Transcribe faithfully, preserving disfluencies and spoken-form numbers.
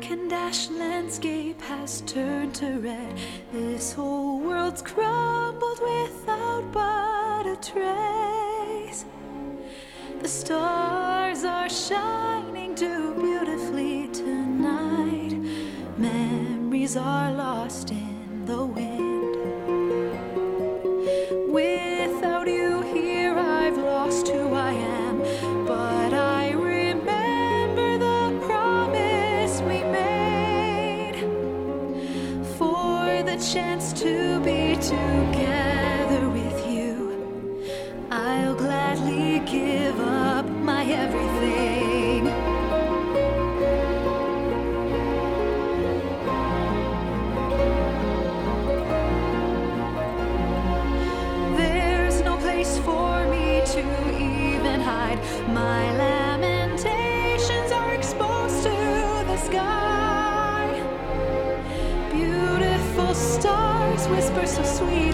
and ash landscape has turned to red. This whole world's crumbled without but a trace. The stars are shining too beautifully tonight. Memories are lost in the wind. Without you here, I've lost who I am, but I remember the promise we made. For the chance to be together with you, I'll gladly give up my everything. There's no place for me to even hide. My lamentations are exposed to the sky. Beautiful stars whisper so sweet